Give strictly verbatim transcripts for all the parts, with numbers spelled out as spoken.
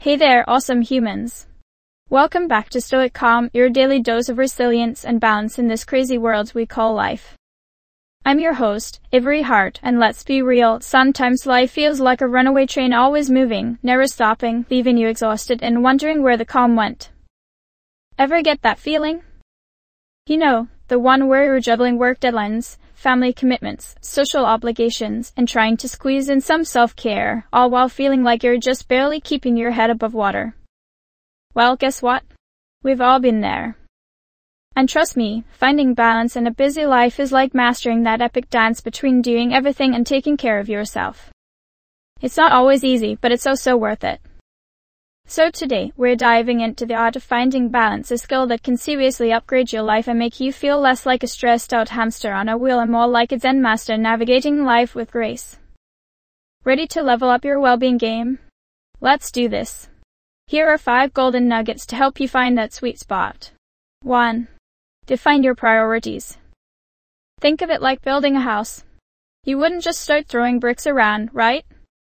Hey there, awesome humans. Welcome back to Stoic Calm, your daily dose of resilience and balance in this crazy world we call life. I'm your host, Avery Hart, and let's be real, sometimes life feels like a runaway train, always moving, never stopping, leaving you exhausted and wondering where the calm went. Ever get that feeling? You know, the one where you're juggling work deadlines, family commitments, social obligations, and trying to squeeze in some self-care, all while feeling like you're just barely keeping your head above water. Well, guess what? We've all been there. And trust me, finding balance in a busy life is like mastering that epic dance between doing everything and taking care of yourself. It's not always easy, but it's also worth it. So today, we're diving into the art of finding balance, a skill that can seriously upgrade your life and make you feel less like a stressed out hamster on a wheel and more like a Zen master navigating life with grace. Ready to level up your well-being game? Let's do this. Here are five golden nuggets to help you find that sweet spot. one. Define your priorities. Think of it like building a house. You wouldn't just start throwing bricks around, right?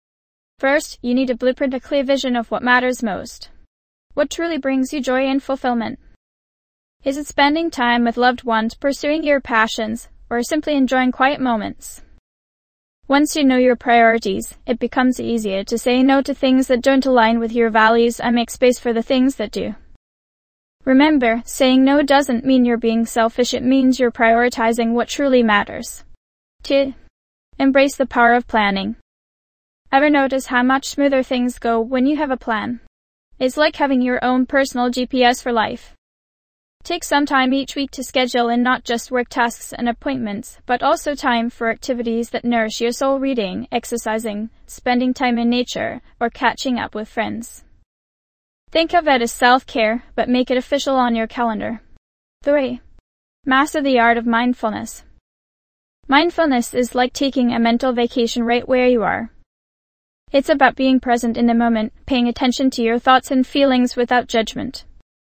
First, you need a blueprint, a clear vision of what matters most. What truly brings you joy and fulfillment? Is it spending time with loved ones, pursuing your passions, or simply enjoying quiet moments? Once you know your priorities, it becomes easier to say no to things that don't align with your values and make space for the things that do. Remember, saying no doesn't mean you're being selfish, it means you're prioritizing what truly matters. two. Embrace the power of planning. Ever notice how much smoother things go when you have a plan? It's like having your own personal G P S for life. Take some time each week to schedule in not just work tasks and appointments, but also time for activities that nourish your soul, reading, exercising, spending time in nature, or catching up with friends. Think of it as self-care, but make it official on your calendar. three. Master the art of mindfulness. Mindfulness is like taking a mental vacation right where you are. It's about being present in the moment, paying attention to your thoughts and feelings without judgment.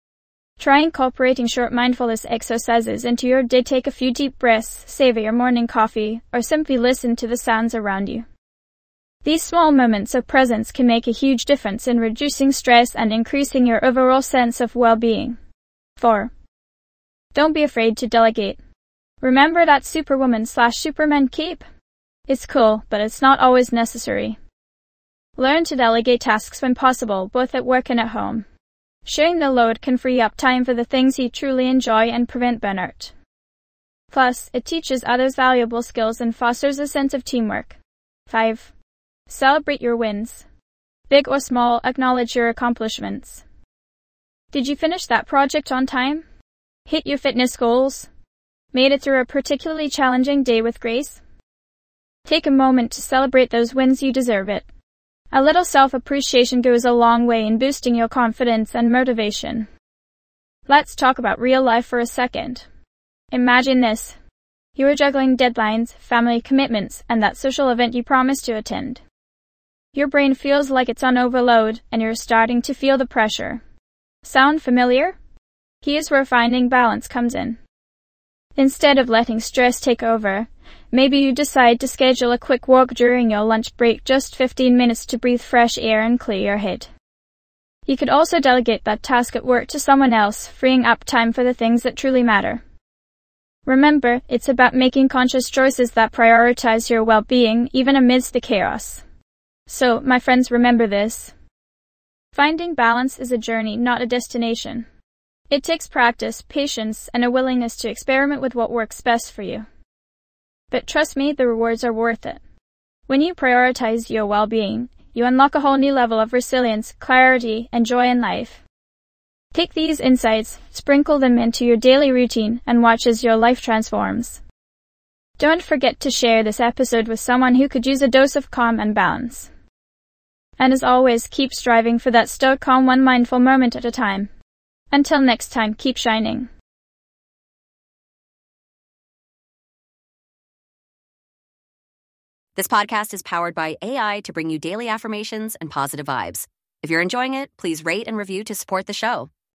Try incorporating short mindfulness exercises into your day. Take a few deep breaths, savor your morning coffee, or simply listen to the sounds around you. These small moments of presence can make a huge difference in reducing stress and increasing your overall sense of well-being. four. Don't be afraid to delegate. Remember that Superwoman slash Superman cape? It's cool, but it's not always necessary. Learn to delegate tasks when possible, both at work and at home. Sharing the load can free up time for the things you truly enjoy and prevent burnout. Plus, it teaches others valuable skills and fosters a sense of teamwork. five. Celebrate your wins. Big or small, acknowledge your accomplishments. Did you finish that project on time? Hit your fitness goals? Made it through a particularly challenging day with grace? Take a moment to celebrate those wins. You deserve it. A little self-appreciation goes a long way in boosting your confidence and motivation. Let's talk about real life for a second. Imagine this. You are juggling deadlines, family commitments, and that social event you promised to attend. Your brain feels like it's on overload, and you're starting to feel the pressure. Sound familiar? Here's where finding balance comes in. Instead of letting stress take over, maybe you decide to schedule a quick walk during your lunch break, just fifteen minutes to breathe fresh air and clear your head. You could also delegate that task at work to someone else, freeing up time for the things that truly matter. Remember, it's about making conscious choices that prioritize your well-being, even amidst the chaos. So, my friends, remember this. Finding balance is a journey, not a destination. It takes practice, patience, and a willingness to experiment with what works best for you. But trust me, the rewards are worth it. When you prioritize your well-being, you unlock a whole new level of resilience, clarity, and joy in life. Take these insights, sprinkle them into your daily routine, and watch as your life transforms. Don't forget to share this episode with someone who could use a dose of calm and balance. And as always, keep striving for that stoic calm, one mindful moment at a time. Until next time, keep shining. This podcast is powered by A I to bring you daily affirmations and positive vibes. If you're enjoying it, please rate and review to support the show.